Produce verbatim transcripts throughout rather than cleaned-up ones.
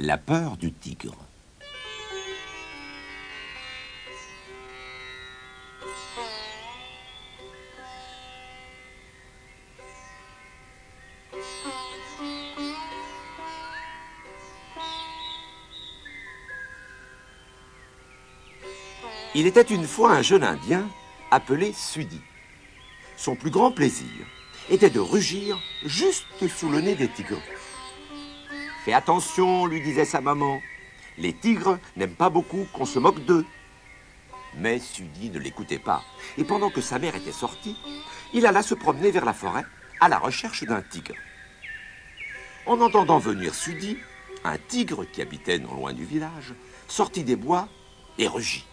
La peur du tigre. Il était une fois un jeune Indien appelé Sudi. Son plus grand plaisir était de rugir juste sous le nez des tigres. « Fais attention, lui disait sa maman. Les tigres n'aiment pas beaucoup qu'on se moque d'eux. » Mais Sudi ne l'écoutait pas, et pendant que sa mère était sortie, il alla se promener vers la forêt à la recherche d'un tigre. En entendant venir Sudi, un tigre qui habitait non loin du village sortit des bois et rugit.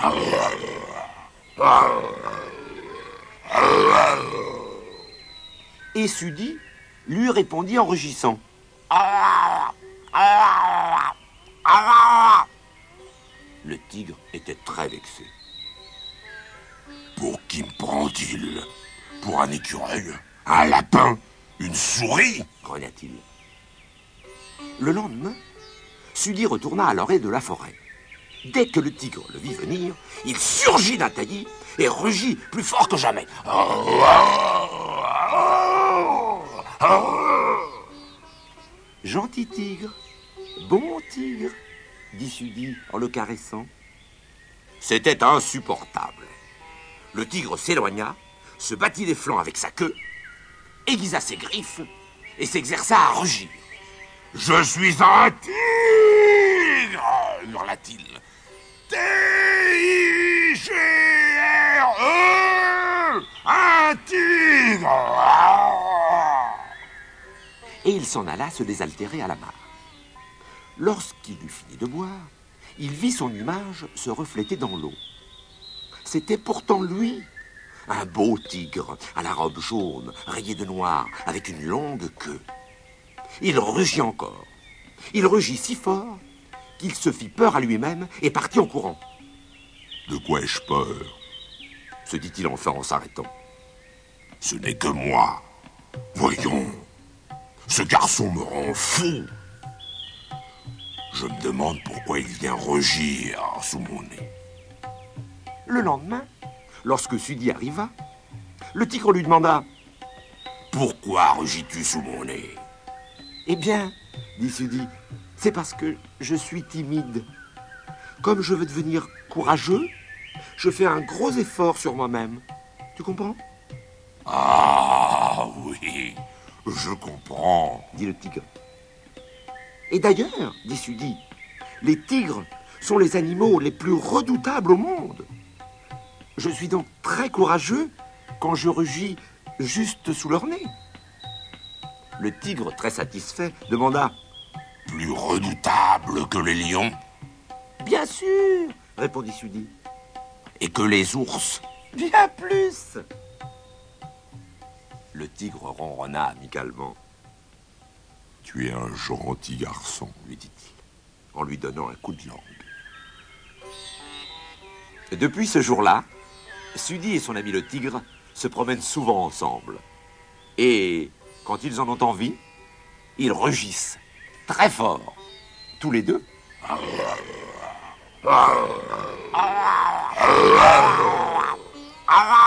Et Sudi lui répondit en rugissant. Le tigre était très vexé. Pour qui me prend-il? Pour un écureuil? Un lapin? Une souris? Grogna-t-il. Le lendemain, Sudi retourna à l'orée de la forêt. Dès que le tigre le vit venir, il surgit d'un taillis et rugit plus fort que jamais. Gentil tigre, bon tigre, dit Sudi en le caressant. C'était insupportable. Le tigre s'éloigna, se battit les flancs avec sa queue, aiguisa ses griffes et s'exerça à rugir. « Je suis un tigre !» hurla-t-il. T I G R E Un tigre. Et il s'en alla se désaltérer à la mare. Lorsqu'il eut fini de boire, il vit son image se refléter dans l'eau. C'était pourtant lui, un beau tigre à la robe jaune, rayée de noir, avec une longue queue. Il rugit encore. Il rugit si fort qu'il se fit peur à lui-même et partit en courant. « De quoi ai-je peur ?» se dit-il enfin en s'arrêtant. « Ce n'est que moi. Voyons, ce garçon me rend fou. Je me demande pourquoi il vient rugir sous mon nez. » Le lendemain, lorsque Sudi arriva, le tigre lui demanda « Pourquoi rugis-tu sous mon nez ?» « Eh bien, dit Sudi, c'est parce que je suis timide. Comme je veux devenir courageux, je fais un gros effort sur moi-même. Tu comprends ?» ?»« Ah oui, je comprends, dit le tigre. « Et d'ailleurs, dit Sudi, les tigres sont les animaux les plus redoutables au monde. Je suis donc très courageux quand je rugis juste sous leur nez. » Le tigre, très satisfait, demanda « Plus redoutable que les lions ?»« Bien sûr, répondit Sudi. »« Et que les ours ?»« Bien plus !» Le tigre ronronna amicalement. « Tu es un gentil garçon, lui dit-il, en lui donnant un coup de langue. Depuis ce jour-là, Sudi et son ami le tigre se promènent souvent ensemble. Et quand ils en ont envie, ils rugissent très fort, tous les deux. Ah